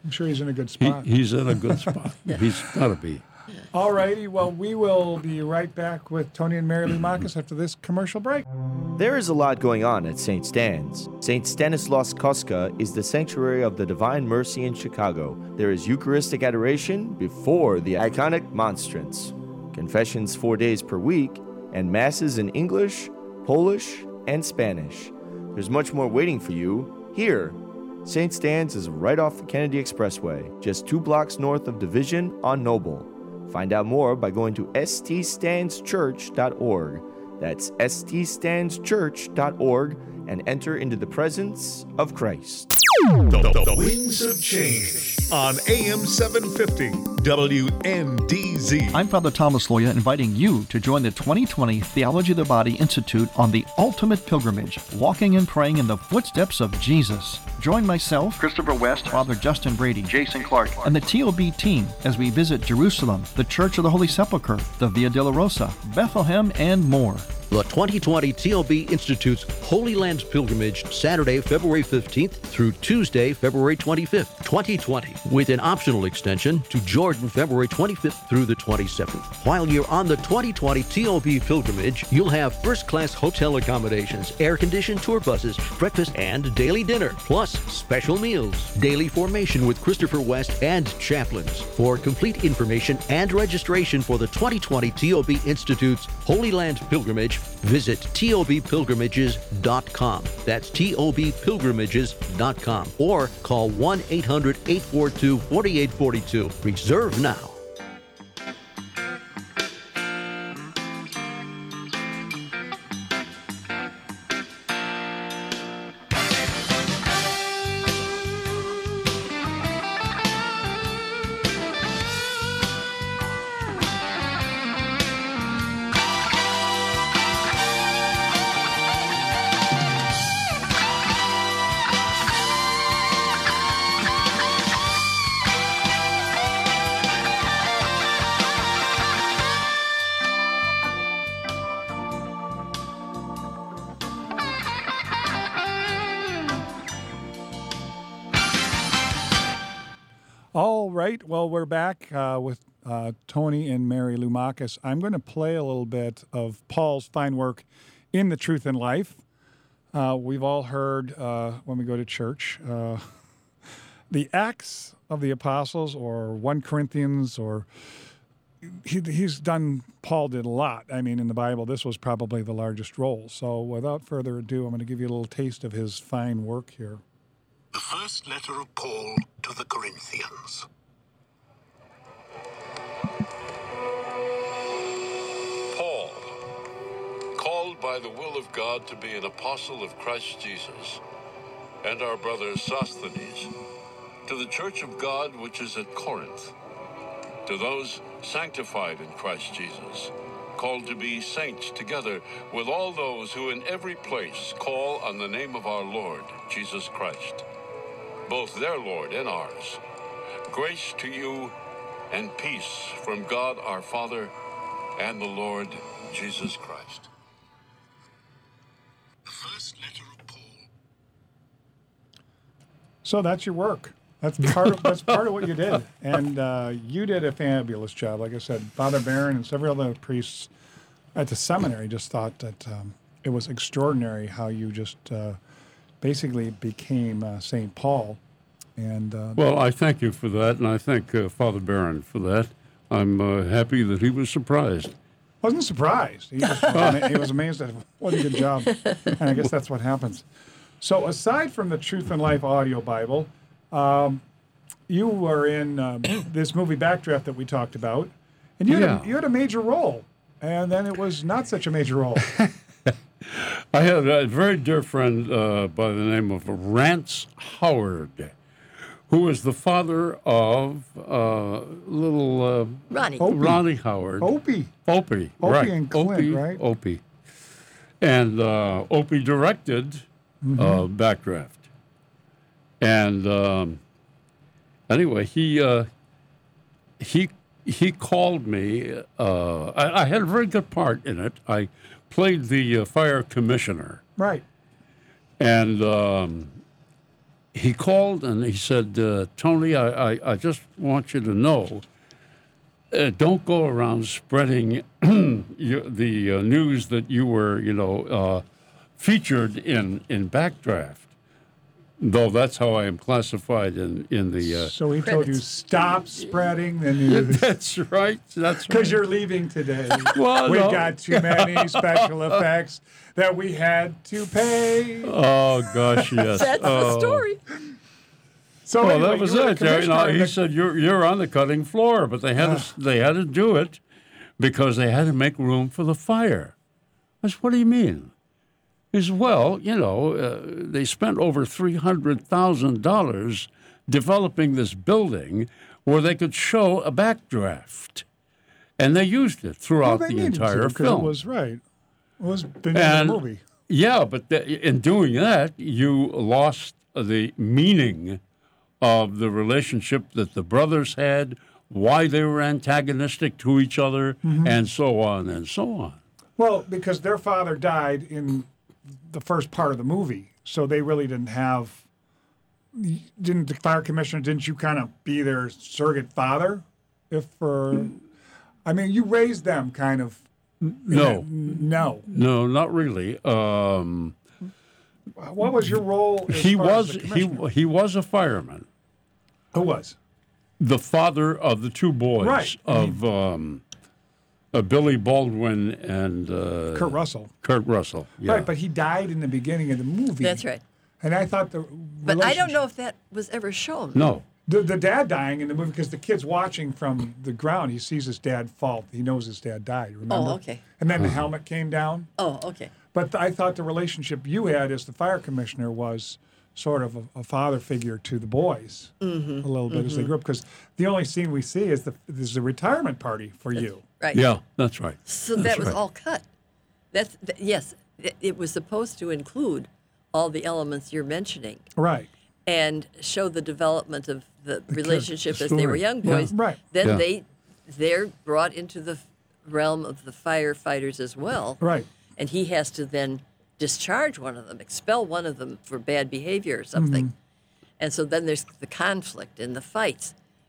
I'm sure he's in a good He, spot. he's in a good spot. He's got to be. All righty. Well, we will be right back with Tony and Mary Lou Marcus after this commercial break. There is a lot going on at Saint Stan's. Saint Stanislaus Kostka is the sanctuary of the Divine Mercy in Chicago. There is Eucharistic adoration before the iconic monstrance, confessions four days per week, and masses in English, Polish, and Spanish. There's much more waiting for you here. Saint Stan's is right off the Kennedy Expressway, just two blocks north of Division on Noble. Find out more by going to s t stands church dot org. That's s t stands church dot org and enter into the presence of Christ. The, the, the Wings of Change on A M seven fifty W N D Z. I'm Father Thomas Loya, inviting you to join the twenty twenty Theology of the Body Institute on the ultimate pilgrimage, walking and praying in the footsteps of Jesus. Join myself, Christopher West, Father Justin Brady, Jason Clark, and the T O B team as we visit Jerusalem, the Church of the Holy Sepulchre, the Via Dolorosa, Bethlehem, and more. The twenty twenty T O B Institute's Holy Lands Pilgrimage, Saturday, February fifteenth through Tuesday, February twenty-fifth, twenty twenty, with an optional extension to Jordan, February twenty-fifth through the twenty-seventh. While you're on the twenty twenty T O B Pilgrimage, you'll have first-class hotel accommodations, air-conditioned tour buses, breakfast and daily dinner, plus special meals, daily formation with Christopher West and chaplains. For complete information and registration for the twenty twenty T O B Institute's Holy Land Pilgrimage, visit T O B pilgrimages dot com. That's T O B pilgrimages dot com. Or call one eight hundred eight four two four eight four two. Reserve now. All right. Well, we're back uh, with uh, Tony and Mary Lou Marcus. I'm going to play a little bit of Paul's fine work in The Truth and Life. Uh, we've all heard uh, when we go to church uh, the Acts of the Apostles or First Corinthians, or he, he's done, Paul did a lot. I mean, in the Bible, this was probably the largest role. So without further ado, I'm going to give you a little taste of his fine work here. The first letter of Paul to the Corinthians. Paul, called by the will of God to be an apostle of Christ Jesus, and our brother Sosthenes, to the church of God which is at Corinth, to those sanctified in Christ Jesus, called to be saints together with all those who in every place call on the name of our Lord Jesus Christ, both their Lord and ours. Grace to you and peace from God our Father and the Lord Jesus Christ. The first letter of Paul. So that's your work. That's part of that's part of what you did, and uh, you did a fabulous job. Like I said, Father Barron and several other priests at the seminary just thought that um, it was extraordinary how you just uh, basically became uh, Saint Paul. And uh, well, I thank you for that, and I thank uh, Father Barron for that. I'm uh, happy that he was surprised. Wasn't surprised. He was, ama- he was amazed at what a good job, and I guess that's what happens. So, aside from the Truth and Life audio Bible, um, you were in uh, this movie Backdraft that we talked about, and you yeah. had a, you had a major role, and then it was not such a major role. I had a very dear friend uh, by the name of Rance Howard, who was the father of uh, little uh, Ronnie. Opie. Ronnie Howard. Opie. Opie, Opie right. and Clint, Opie, right? Opie. And uh, Opie directed Mm-hmm. uh, Backdraft. And um, anyway, he uh, he he called me. Uh, I, I had a very good part in it. I played the uh, fire commissioner. Right. And um, he called and he said, uh, Tony, I, I, I just want you to know, uh, don't go around spreading you, the uh, news that you were, you know, uh, featured in, in Backdraft. Though that's how I am classified in, in the... Uh, so he told you, stop spreading the news. That's right. That's Because right. you're leaving today. Well, we no. got too many special effects that we had to pay. Oh, gosh, yes. That's oh. the story. So well, anyway, that was you were it. the You know, commissioner he of the- said, you're, you're on the cutting floor, but they had, to, they had to do it because they had to make room for the fire. I said, what do you mean? He said, well, you know, uh, they spent over three hundred thousand dollars developing this building where they could show a backdraft. And they used it throughout Well, they the needed entire to, 'cause film. It was right. It was the name And- of the movie. Yeah, but th- in doing that, you lost the meaning of the relationship that the brothers had, why they were antagonistic to each other, Mhm. and so on and so on. Well, because their father died in the first part of the movie, so they really didn't have. Didn't the fire commissioner? Didn't you kind of be their surrogate father? If, uh, I mean, you raised them kind of. No. No. No, not really. Um, What was your role? As he far as was the he commissioner? he was a fireman. Who was? The father of the two boys Right. of um, uh, Billy Baldwin and uh, Kurt Russell. Kurt Russell. Yeah. Right, but he died in the beginning of the movie. That's right. And I thought the. But I don't relationship- know if that was ever shown. No. The, the dad dying in the movie because the kid's watching from the ground. He sees his dad fall. He knows his dad died. Remember? Oh, okay. And then the helmet came down. Oh, okay. But th- I thought the relationship you had as the fire commissioner was sort of a, a father figure to the boys Mhm, a little bit as they mhm. grew up. Because the only scene we see is the is the retirement party for you. Right. Yeah, that's right. So That's that was right. all cut. That's th- yes. It, it was supposed to include all the elements you're mentioning Right. and show the development of the, relationship the as they were story. young Yeah. boys. Right. Then Yeah. they they're brought into the realm of the firefighters as well. Right. And he has to then discharge one of them, expel one of them for bad behavior or something. Mhm. And so then there's the conflict and the fights.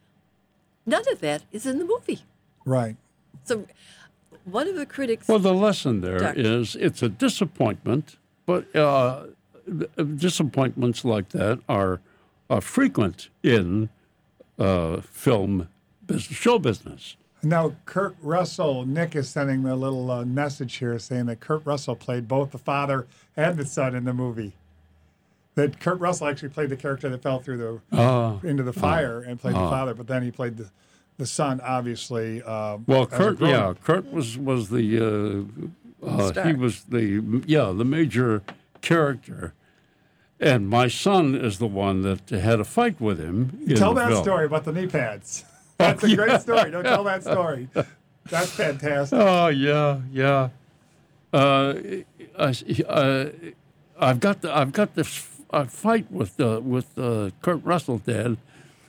None of that is in the movie. Right. So one of the critics. Well, the lesson there Doc. is it's a disappointment, but uh, th- disappointments like that are, are frequent in uh, film business, show business. Now, Kurt Russell, Nick is sending me a little uh, message here saying that Kurt Russell played both the father and the son in the movie. That Kurt Russell actually played the character that fell through the Ah. into the fire and played the Ah. father, but then he played the the son, obviously. Uh, Well, as a Kurt, grown- yeah, Kurt was was the uh, uh, Star. he was the yeah the major character, and my son is the one that had a fight with him. In Tell the that film. story about the knee pads. That's a great story. Don't tell that story. That's fantastic. Oh yeah, yeah. Uh, I, uh, I've got the, I've got this uh, fight with uh, with uh, Kurt Russell, Dad,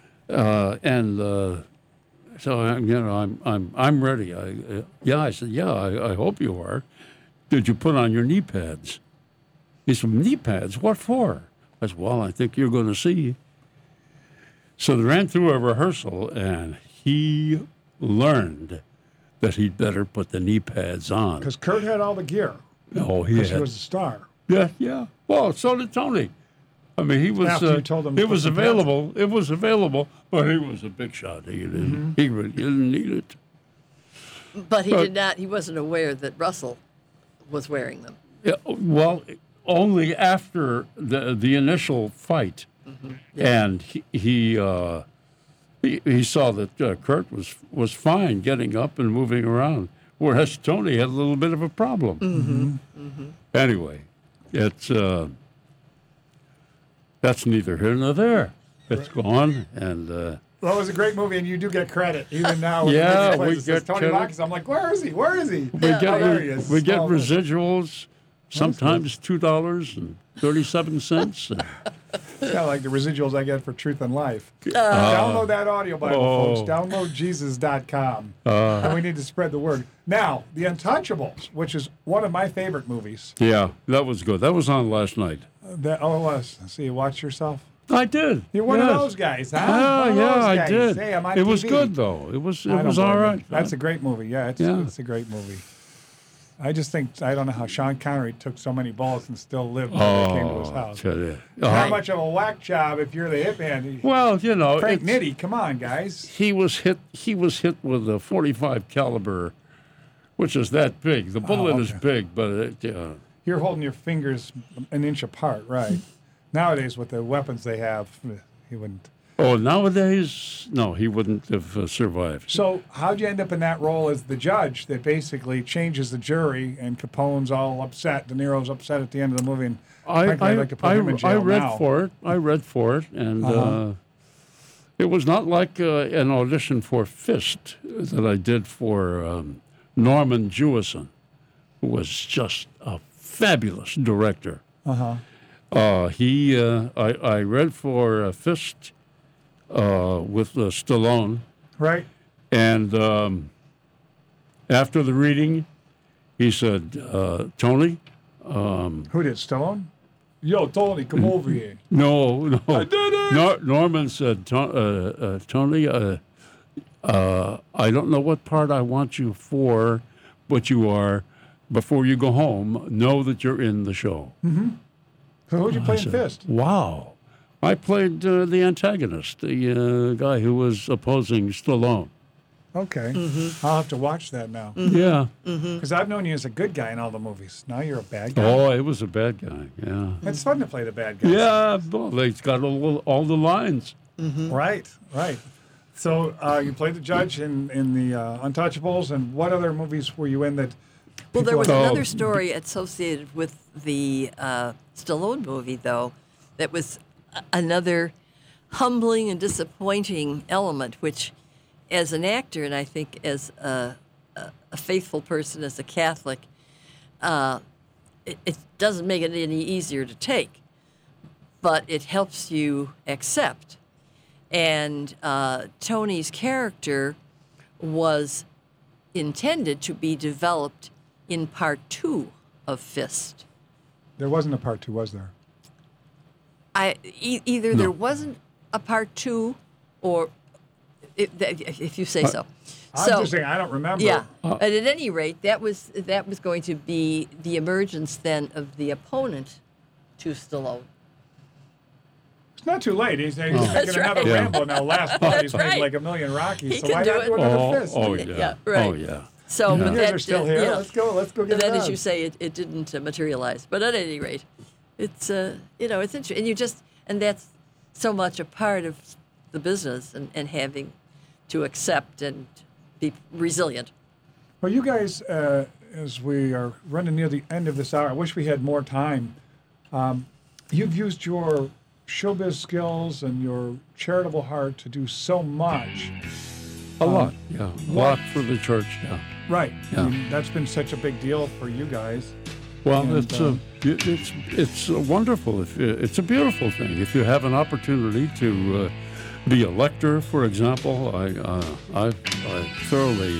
uh, and uh, so I'm, you know I'm I'm I'm ready. I, uh, yeah, I said yeah. I, I hope you are. Did you put on your knee pads? He said, knee pads? What for? I said, well, I think you're going to see. So they ran through a rehearsal, and he learned that he'd better put the knee pads on. Because Kurt had all the gear. Oh, he Because he had. was a star. Yeah, yeah. Well, so did Tony. I mean, he was. After you Uh, told him to it put was some pads available. It was available, but he was a big shot. He didn't. Mm-hmm. He really didn't need it. But he But- did not. He wasn't aware that Russell was wearing them. Yeah, well, only after the the initial fight, and he he, uh, he he saw that uh, Kurt was was fine getting up and moving around, whereas Tony had a little bit of a problem. Mm-hmm. Anyway, it's uh, that's neither here nor there. It's gone, and uh, Well, it was a great movie, and you do get credit even now. when Yeah, the movie plays, we it says get Tony credit. Marcus. I'm like, where is he? Where is he? we Oh, get there re- he is. we get Small. residuals. Sometimes two dollars and thirty-seven cents. Kind of like the residuals I get for Truth and Life. Uh, Download that audio Bible, oh. folks. Download Jesus dot com. Uh. and we need to spread the word. Now, The Untouchables, which is one of my favorite movies. Yeah, that was good. That was on last night. Uh, That oh, it was. See, watch yourself. I did. You're one yes. of those guys, huh? Yeah, One of yeah, those I guys. did. Hey, I'm on it was T V. good though. It was it I don't was all blame you. right. That's a great movie. Yeah, it's, Yeah. it's a great movie. I just think, I don't know how Sean Connery took so many bullets and still lived when Oh, they came to his house. tell you. How Oh. much of a whack job if you're the hitman? Well, you know, Frank it's- Nitti, come on, guys. He was hit. He was hit with a forty-five caliber, which is that big. The bullet Oh, is okay. big, but it, uh, You're holding your fingers an inch apart, right? Nowadays, with the weapons they have, he wouldn't. oh, nowadays, no, he wouldn't have uh, survived. So, how'd you end up in that role as the judge that basically changes the jury, and Capone's all upset, De Niro's upset at the end of the movie, and I frankly, I, I'd like to put I, him in jail I read now. for it. I read for it, and Uh-huh. uh, it was not like uh, an audition for Fist that I did for um, Norman Jewison, who was just a fabulous director. Uh-huh. Uh, he, uh, I, I read for uh, Fist uh, with uh, Stallone. Right. And um, after the reading, he said, uh, Tony. Um, Who did, Stallone? Yo, Tony, come over here. no, no. I did it! Nor- Norman said, "To- uh, uh, Tony, uh, uh, I don't know what part I want you for, but you are, before you go home, know that you're in the show. Mm-hmm. So who'd you play I in said, Fist? Wow. I played uh, the antagonist, the uh, guy who was opposing Stallone. Okay. Mm-hmm. I'll have to watch that now. Yeah. Because I've known you as a good guy in all the movies. Now you're a bad guy. Oh, it was a bad guy, yeah. It's fun to play the bad guy. Yeah, well, they've got all, all the lines. Right, right. So uh, you played the judge in, in the uh, Untouchables, and what other movies were you in that... Well, there people- was Oh. another story associated with the uh, Stallone movie, though, that was a- another humbling and disappointing element, which, as an actor, and I think as a, a, a faithful person, as a Catholic, uh, it, it doesn't make it any easier to take, but it helps you accept. And uh, Tony's character was intended to be developed in part two of Fist. There wasn't a part two, was there? I e- either there wasn't a part two, or if, if you say so. I'm so just saying, I don't remember. yeah, but at any rate, that was that was going to be the emergence then of the opponent to Stallone. It's not too late. He's, he's Oh. making That's another right. Rambo now. Last part, he's That's made right. like a million Rockies. He so can why do not it. do another Oh, Fist? oh, yeah. Yeah, right. Oh, yeah. So, Yeah. but You guys that, are still uh, here. you know, Let's go. Let's go get But then, it as done. you say, it, it didn't uh, materialize. But at any rate, it's uh, you know, it's interesting, and you just and that's so much a part of the business, and, and having to accept and be resilient. Well, you guys, uh, as we are running near the end of this hour, I wish we had more time. Um, you've used your showbiz skills and your charitable heart to do so much. A Um, lot, yeah. A lot for the church, yeah. Right. Yeah. I mean, that's been such a big deal for you guys. Well, And, it's uh, a, it's it's uh, wonderful. If you, it's a beautiful thing. If you have an opportunity to uh, be a lector, for example, I uh, I, I thoroughly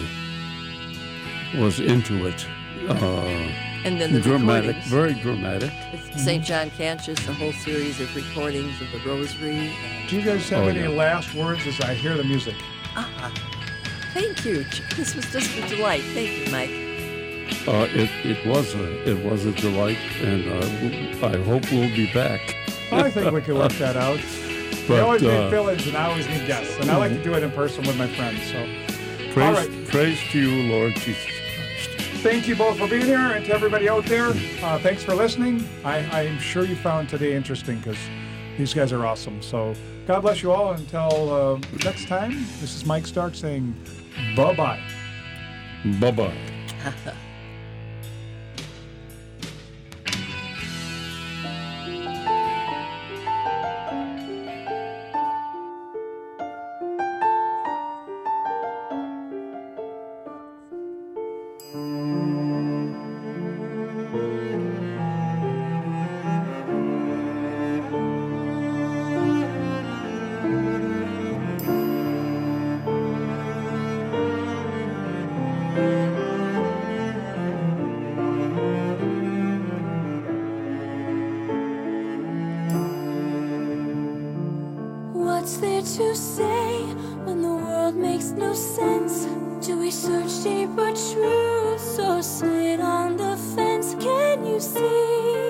was into it. Uh, And then the dramatic, recordings. very dramatic. It's Saint John Cantius, a whole series of recordings of the Rosary. Do you guys have Oh, any yeah. last words as I hear the music? Ah, thank you. This was just a delight. Thank you, Mike. Uh, it it was a it was a delight, and uh, I hope we'll be back. I think we can work that out. we But, always uh, need village, and I always need guests. And I like to do it in person with my friends. So, Praise, all right. praise to you, Lord Jesus Christ. Thank you both for being here, and to everybody out there, uh, thanks for listening. I, I'm sure you found today interesting because these guys are awesome. So God bless you all. Until uh, next time, this is Mike Stark saying bye-bye. Bye-bye. What's there to say when the world makes no sense? Do we search deeper truths or sit on the fence? Can you see